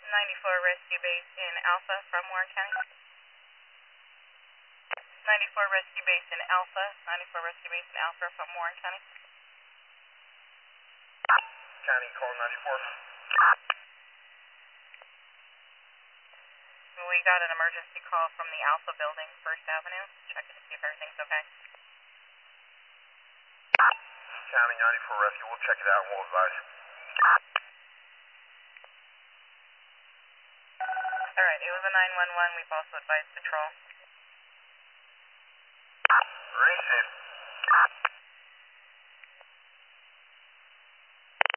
94 Rescue Base in Alpha from Warren County. 94 Rescue Base in Alpha. 94 Rescue Base in Alpha from Warren County. County, call 94. We got an emergency call from the Alpha building, First Avenue. Checking to see if everything's okay. County, 94 Rescue, we'll check it out and we'll advise. Alright, it was a 911. We've also advised patrol. Race it.